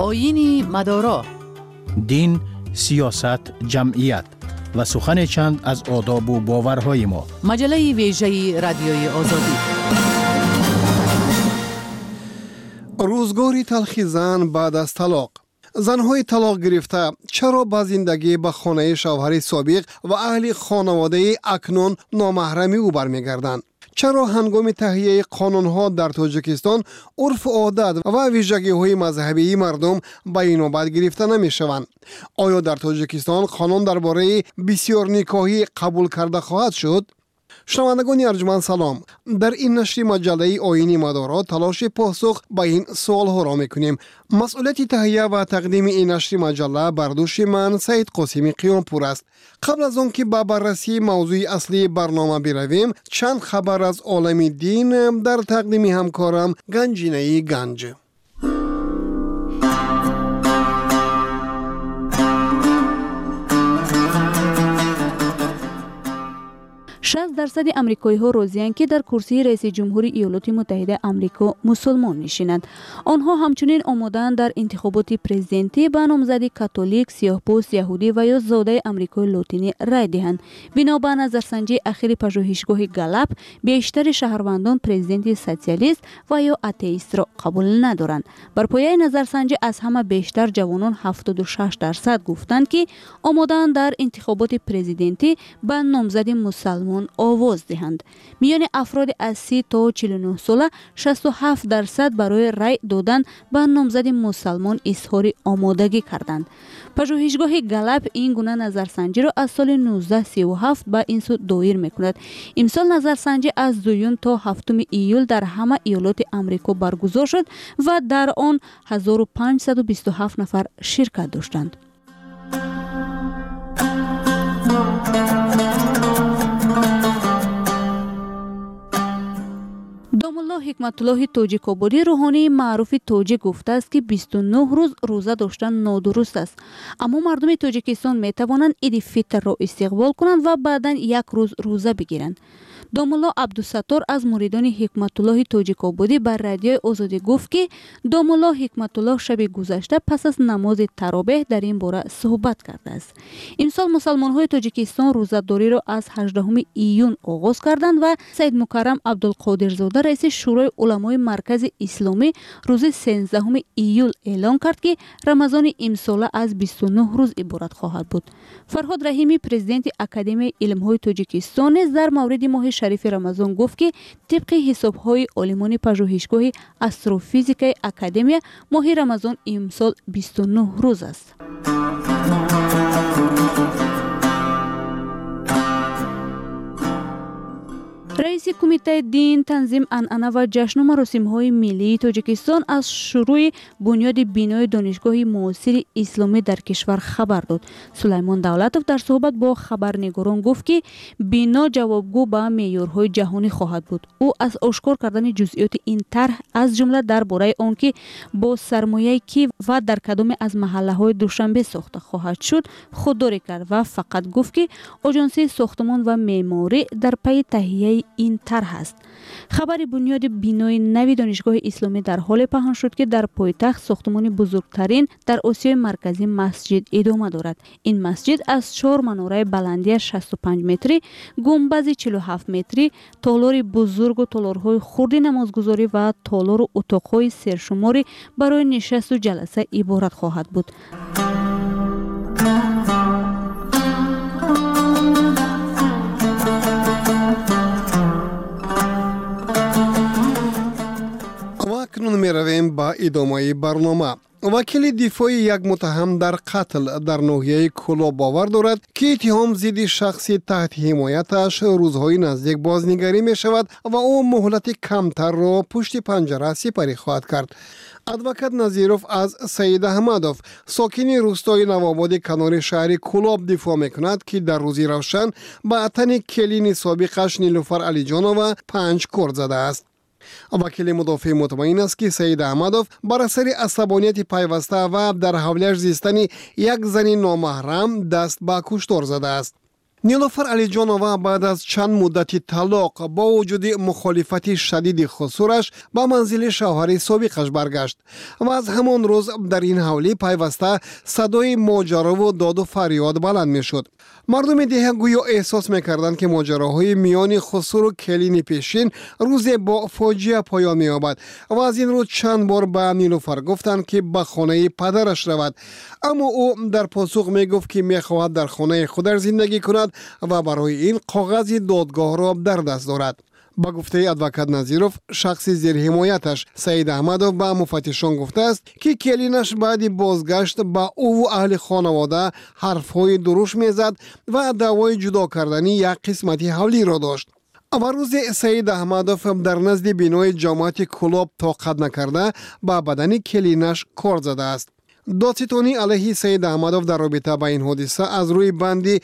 آیین مدارا، دین، سیاست، جمعیت و سخن چند از آداب و باورهای ما. مجله ویژه رادیوی آزادی. روزگاری تلخی زن بعد از طلاق. زنهای طلاق گرفته چرا با زندگی به خانه شوهر سابق و اهل خانواده اکنون نامحرمی او برمیگردند؟ چرا هنگام تهیه قانونها در تاجیکستان عرف و عادت و ویژگی‌های مذهبی مردم به این نوبت گرفته نمی‌شوند؟ آیا در تاجیکستان قانون درباره بسیار نکاحی قبول کرده خواهد شد؟ شنوندگان ارجمند سلام. در این نشر مجله آیین مدارا تلاش پاسخ به این سوال‌ها را می‌کنیم. مسئولیت تهیه و تقدیم این نشر مجله بر دوش من سید قاسمی قیامپور است. قبل از آن که به بررسی موضوع اصلی برنامه برویم، چند خبر از عالم دین در تقدیم همکارم گنجینه گنج. 60% آمریکایی‌ها راضی‌اند که در کرسی رئیس جمهوری ایالات متحده آمریکا مسلمان نشینند. آنها همچنین آماده‌اند در انتخابات پرزیدنتی به نامزدی کاتولیک، سیاه‌پوست، یهودی و یا زاده آمریکای لاتینی رای دهند. بنا به نظرسنجی اخیر پژوهشگاه گالاپ، بیشتر شهروندان پرزیدنت سوسیالیست و یا آتئیست را قبول ندارند. بر پایه نظرسنجی از همه بیشتر جوانان 76% گفتند که آماده‌اند در انتخابات پرزیدنتی به نامزد مسلمان آواز دهند. میان افراد از 30 تا 49 ساله 67% برای رای دادن به نامزد مسلمان اظهار آمادگی کردند. پژوهشگاه گالاپ این گونه نظرسنجی را از سال 1937 به این سو دایر میکند. امسال نظرسنجی از 2 تا 7 ایول در همه ایالات آمریکا برگزار شد و در آن 1527 نفر شرکت داشتند. دامالله حکمت الله تاجیک آبادی روحانی معروف تاجیک گفته است که 29 روز روزه داشتن نادرست است، اما مردم تاجیکستان می توانند عید فطر را استقبال کنند و بعداً یک روز روزه بگیرند. دامالله عبدالستار از مریدان حکمت الله تاجیک آبادی بر رادیو آزادی گفت که دامالله حکمت الله شب گذشته پس از نماز تراویح در این باره صحبت کرده است. امسال مسلمان های تاجیکستان روزه‌داری را از 18 ایون آغاز کردند و سید مکرم عبدالقادر زاده رئیس شورای علمای مرکز اسلامی روز 13 ایول اعلان کرد که رمضان امسال از 29 روز عبارت خواهد بود. فرهاد رحیمی پرزیدنت اکادمی علم‌های تاجیکستان نیز در مورد ماه شریف رمضان گفت که طبق حساب‌های عالمان پژوهشگاه استروفیزیک اکادمی ماه رمضان امسال 29 روز است. رئیس کمیته دین، تنظیم عنعنه و جشن و مراسم‌های ملی تاجیکستان از شروع بنیاد بینای دانشگاه معاصر اسلامی در کشور خبر داد. سلیمان دولتوف در صحبت با خبرنگاران گفت که بینا جوابگو به معیارهای جهانی خواهد بود. او از آشکار کردن جزئیات این طرح از جمله درباره آنکه با سرمایه‌ای که و در کدام از محله‌های دوشنبه ساخته خواهد شد خودداری کرد و فقط گفت که آژانس ساختمان و معماری در پی تهیه این طرح است. خبر بنیاد بینای نوی دانشگاه اسلامی در حال پنهان شد که در پایتخت ساختمان بزرگترین در آسیای مرکزی مسجد ادامه دارد. این مسجد از 4 مناره بلندی 65 متری، گنبد 47 متری، تالار بزرگ و تالارهای خرد نمازگزاری و تالار و اتاقهای سرشماری برای نشست و جلسه عبارت خواهد بود. اکنون می رویم با ادامه برنامه. وکیل دفاع یک متهم در قتل در ناحیه کلاب باور دارد که اتهام ضد شخصی تحت حمایتش روزهای نزدیک بازنگری می شود و او مهلت کمتر را پشت پنجره سپری خواهد کرد. ادوکات نظیروف از سید احمدوف ساکن روستای نوآباد کنار شهر کلاب دفاع میکند که در روزی روشن به تن کلین سابقش نیلوفر علیجانووا 5 کرد زده است. وکیل مدافع مطمئن است که سید احمدوف بر اثر عصبانیت پیوسته و در حوالش زیستن یک زن نامحرم دست به کشتار زده است. نیلوفر علیجانова بعد از چند مدتی طلاق با وجود مخالفت شدید خسورش به منزل شوهر سابقش برگشت و از همان روز در این حوالی پیوسته صدای ماجرا و داد و فریاد بلند می شد. مردم دیگه گویا احساس می‌کردند که ماجراهای میان خسرو و کلین پیشین روز با فاجعه پایان می‌یابد و از این رو چند بار به نیلوفر گفتند که به خانه پدرش رود، اما او در پاسخ میگفت که می‌خواهد در خانه خودش زندگی کند و برای این کاغذ دادگاه را در دست دارد. با گفته ادوکات نظیروف، شخص زیر حمایتش سعید احمدوف به مفتشان گفته است که کلینش بعد بازگشت با او و اهل خانواده حرفهای دروش میزد و دعوای جدا کردنی یک قسمتی حولی را داشت. اول روز سعید احمدوف در نزد بینای جماعت کلاب طاقت نکرده با بدن کلینش کار زده است. دادستانی علیه سعید احمدوف در رابطه با این حادثه از روی بندی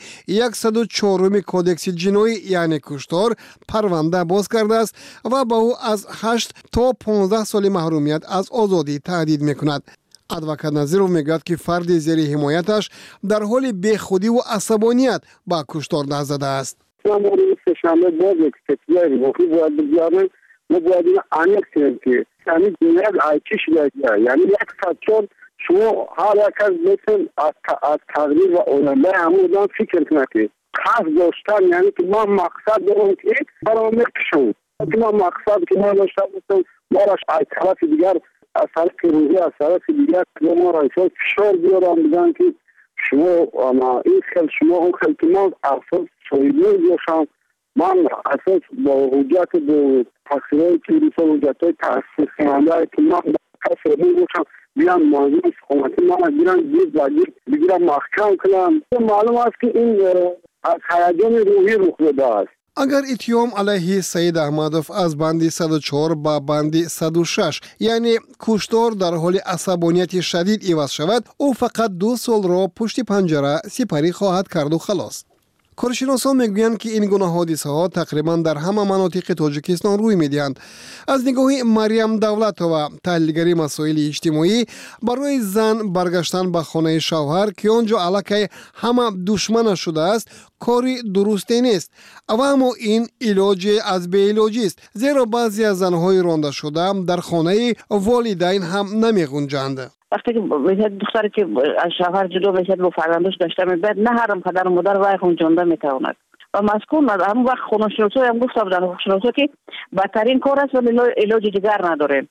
104 کودکس جنایی یعنی کشتار پرونده باز کرده است و با او از 8 تا 15 سال محرومیت از آزادی تهدید میکند. ادوکات نظیروف میگوید که فرد زیر حمایتش در حال بیخودی و عصبانیت با کشتار دست زده است. سه‌شنبه باز یک ستیاری وقتی باید بگیاره ما باید این انیک کنیم که یعنی جنایت عیچی شده، یعنی 104 شما هر یک از مثل از تغییر و علمه همون فکر کنه که خاص داشتن، یعنی که ما مقصد دارم که برای میکشم که ما مقصد که ما داشتن مثل ما را از طرف دیگر از طرف پیروزی از طرف دیگر ما را فشار بیارم بگن که شما این خیل شما اون خیل که ما اساس شایدی باشم، من اساس با حجت با تقصیرهای پیروزی حجت های تحصیل کننده که من کسی باشم بیان موضوع حکومتی من بیان بگیرم محکم کنم. معلوم است که این از هیجان روحی رخ داده است. اگر اتهام علیه سعید احمدوف از بند 104 به بند 106 یعنی کشتار در حال عصبانیت شدید عوض شود، او فقط 2 سال را پشت پنجره سپری خواهد کرد و خلاص. کارشناسان میگویند که این گونه حادثه ها تقریبا در همه مناطق تاجیکستان روی میدهند. از نگاه مریم دولتова، تحلیلگری مسائل اجتماعی، برای زن برگشتن به خانه شوهر که آنجا الکی همه دشمن شده است کاری درستی نیست و اما این علاج از بی علاجی است، زیرا بعضی از زنهای رانده شده در خانه والدین هم نمی‌گنجند. وقتی که دختری که از شوهر جدا میشد با فرزندش داشته میبود، نه هر پدر و مادر وای خونجانده میتواند و مسکون هم وقت خونشناسا هم گفتم در خونشناسا که بدترین کار است ولی علاج دیگر نداره.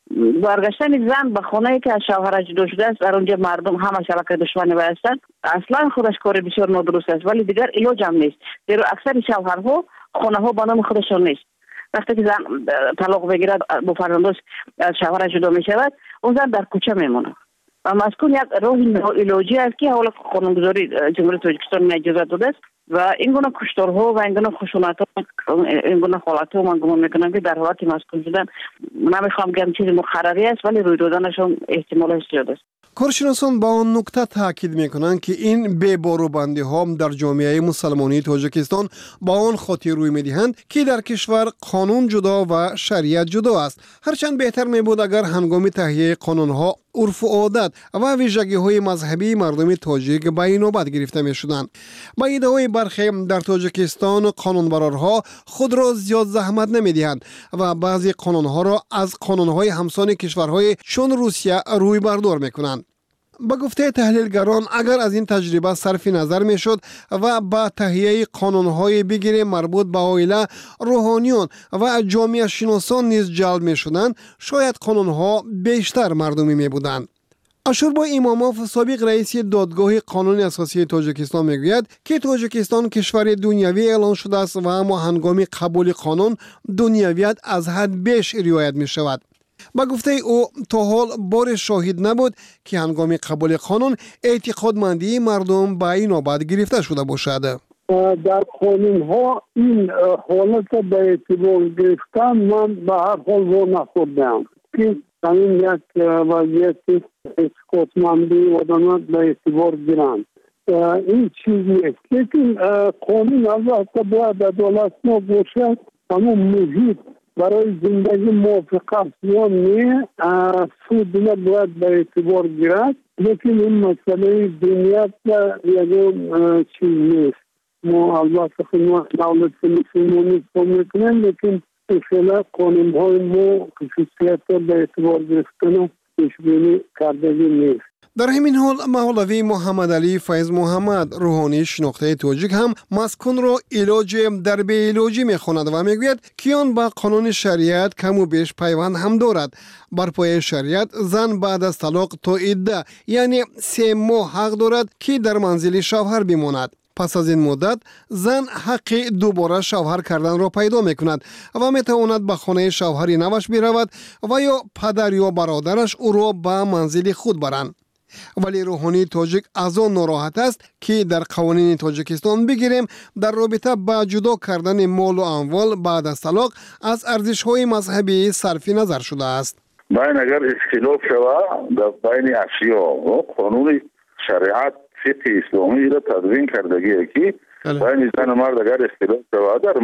برگشتن زن به خانه‌ای که از شوهر جدا شده است، در اونجا مردم همه شبکه دشمنی هستند، اصلا خودش کار بسیار نادرست است ولی دیگر علاج هم نیست، زیرا اکثر شوهرها خانه ها با نام خودشان نیست. وقتی که زن طلاق بگیرد با فرزندش از شوهر جدا می شود، اون زن در کوچه میمونه و مسکون یک راه علاجی است که حالا قانونگذاری جمهوری تاجیکستان اجازه داده است و این گونه کشتارها و این گونه خشونت‌ها این گونه حالت‌ها من گمان میکنم که در حالت مسکون شدن، نمیخوام بگم چیز مقرری است ولی روی دادنشون احتمالش زیاد است. کارشناسان با آن نکته تاکید میکنند که این بی‌باروبندی ها در جامعه مسلمانی تاجیکستان با آن خاطر روی میدهند که در کشور قانون جدا و شریعت جدا است. هرچند بهتر میبود اگر هنگام تهیه قانون ها عرف و عادت و ویژگی های مذهبی مردم تاجیک به این نوبت گرفته میشدند. با ایده‌های برخی در تاجیکستان قانونبرارها خود را زیاد زحمت نمیدهند و بعضی قانون ها را از قانون های همسان کشورهای چون روسیه روی بردار میکنند. با گفته تحلیلگران اگر از این تجربه صرف نظر میشد و با تهیه قانونهای بگیری مربوط به عائله، روحانیون و جامعه شناسان نیز جلب میشدند، شاید قانونها بیشتر مردمی میبودند. اشوربای اماموف، سابق رئیس دادگاه قانون اساسی تاجیکستان میگوید که تاجیکستان کشور دنیوی اعلان شده است و اما هنگام قبول قانون دنیویت از حد بیش رعایت می شود. با گفته او تا حال بار شاهد نبود که هنگام قبول قانون اعتقادمندی مردم به این نوبت گرفته شده باشد. در قانون ها این حالت به اعتبار گرفتن من به هر حال رو نخوردم که این یک وضعیت اعتقادمندی آدمات به اعتبار گیرند. این چیز نیست، لیکن قانون البته باید عدالتمند باشد، اما محیط برای زندگی موافق است یا نه سود نباید به اعتبار گیرد، لیکن این مسئله دنیت یکم چیز نیست. ما البته خدمت دولت مسلمانی کمک میکنیم، لیکن اصلا قانون‌های ما خصوصیت به اعتبار گرفتن پیشبینی کردگی نیست. در همین حال مولوی محمد علی فیض محمد روحانی شناخته تاجیک هم مسکن را علاج در بی علاجی میخواند و میگوید که آن با قانون شریعت کم و بیش پیوند هم دارد. بر پایه شریعت زن بعد از طلاق تا عده یعنی 3 ماه حق دارد که در منزل شوهر بماند. پس از این مدت زن حق دوباره شوهر کردن را پیدا می کند و می تواند به خانه شوهر نوش برود و یا پدر یا برادرش او را به منزل خود برند. ولی روحانی تاجیک از آن ناراحت است که در قوانین تاجیکستان بگیریم در رابطه با جدا کردن مال و اموال بعد از طلاق از ارزش‌های مذهبی صرف نظر شده است. باید اگر اختلاف شود در بین اشیا و قانون شریعت فقه اسلامی را تدوین کردگی که بین زن و مرد اگر اختلاف شود در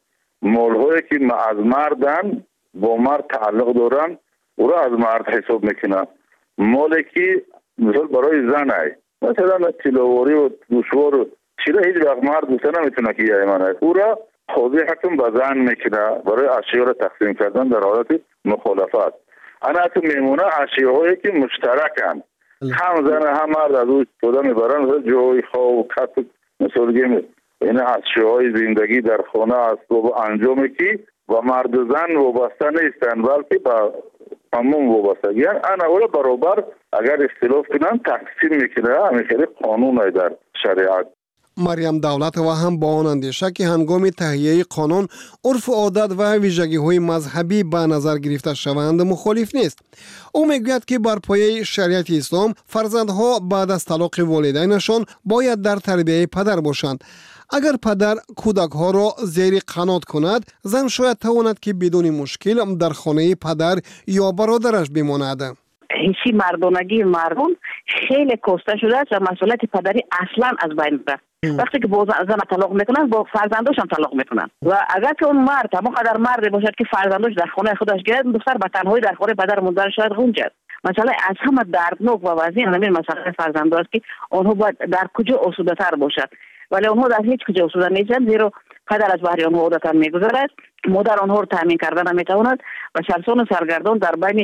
مال‌هایی که از مردن با مرد تعلق دارن او را از مرد حساب میکنه. مالی که مثلا برای زن ای مثلا تلاواری و گوشوار چیره هیچ وقت مرد دوسته نمیتونه که یایمانه او را قاضی حکم به زن میکنه برای اشیا را تقسیم کردن در حالت مخالفت. انا تو میمونه اشیاهایی که مشترکن هم زن هم مرد از او استفاده میبرن و جای خواب کت مثلا گیم این اشیاهای زندگی در خانه است و انجامی که و مرد و زن وابسته نیستن بلکه با همون وابستگی انا اولا برابر اگر اختلاف کنن تقسیم میکنه. همین قانون های در شریعت. مریم دولت و هم با آن اندیشه که هنگام تهیه قانون عرف و عادت و ویژگی های مذهبی به نظر گرفته شوند مخالف نیست. او میگوید که بر پایه شریعت اسلام فرزندها بعد از طلاق والدینشان باید در تربیه پدر باشند. اگر پدر کودک ها را زیر قنات کند، زن شاید تواند که بدون مشکل در خانه پدر یا برادرش بماند. حسی مردانگی مردم خیلی کاسته شده است و مسئولیت پدری اصلا از بین رفت. وقتی که با زن طلاق میکنن با فرزنداشون طلاق میکنن و اگر که اون مرد همون قدر مرد باشد که فرزنداش در خانه خودش گرد، دختر به تنهایی در خانه پدر مادر شاید غنجد. مثلا از همه دردناک و وضعی همین مسئله فرزند است که آنها باید در کجا آسوده تر باشد، ولی آنها در هیچ کجا آسوده نیستند، زیرا پدر از بحری آنها عادتا میگذرد، مادر آنها رو تامین کردن نمیتواند و سرسان و سرگردان در بین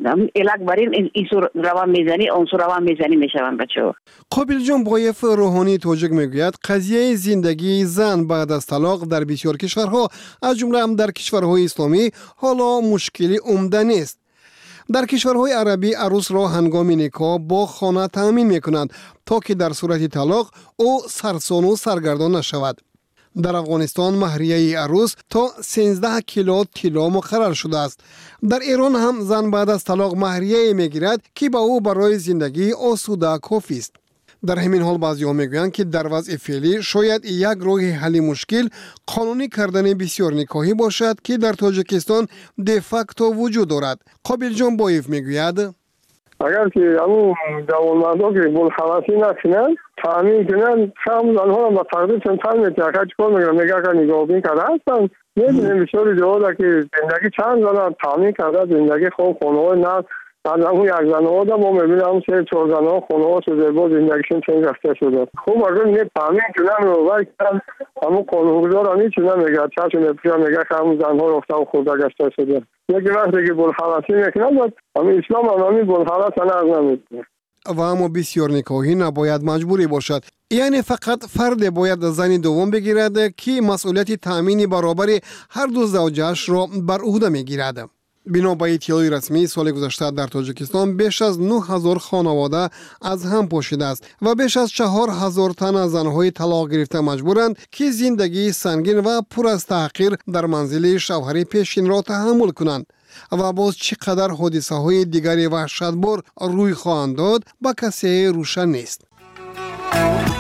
الک برین ایسو روان میزنی اونسو روان میزنی میشوند بچه‌ها. قابل جان بایف روحانی تاجیک میگوید قضیه زندگی زن بعد از طلاق در بسیار کشورها از جمله هم در کشورهای اسلامی حالا مشکلی عمده نیست. در کشورهای عربی عروس را هنگام نکاح با خانه تامین میکنند تا که در صورت طلاق او سرسان و سرگردان نشود. در افغانستان مهریه عروس تا 13 کیلو طلا مقرر شده است. در ایران هم زن بعد از طلاق مهریه میگیرد که با او برای زندگی آسوده کافی است. در همین حال بعضی‌ها میگویند که در وضع فعلی شاید یک راه حل مشکل قانونی کردن بسیار نکاحی باشد که در تاجیکستان de facto وجود دارد. قابل جان بایف میگوید اگر که همون جوانمردها که بلخواسی نکنن تامین کنن هم زنها را با تقدیر چنتر میتیاکه چکار میگن میگه که نگاهبین کرده هستن. میدونیم بسیاری جواده که زندگی چند زن تامین کرده زندگی خوب خانه‌های نه از همون یک زنها دا ما میبینیم همون 3-4 زنها خانه‌ها شده با زندگیشون چنین رفته شده. خوب اگر نه تامین کنن رو باید همون قانونگذار هم هیچی نمیگه چشم نپیشن میگه که همون زنها رفته و خورده گشته شده. یکی وقتی که بلخواسی میکنن باید همین اسلام هم همین بلخواست نرز نمیکنه. و اما بسیار نکاحی نباید مجبوری باشد، یعنی فقط فرد باید زن دوم بگیرد که مسئولیت تامین برابر هر دو زوجش را بر عهده میگیرد. بنا به اطلاع رسمی سال گذشته در تاجیکستان بیش از 9000 خانواده از هم پاشیده است و بیش از 4000 تن از زنهای طلاق گرفته مجبورند که زندگی سنگین و پر از تحقیر در منزل شوهر پیشین را تحمل کنند. و باز چقدر حادثه های دیگری وحشتبار روی خواهند داد با کسی روشن نیست.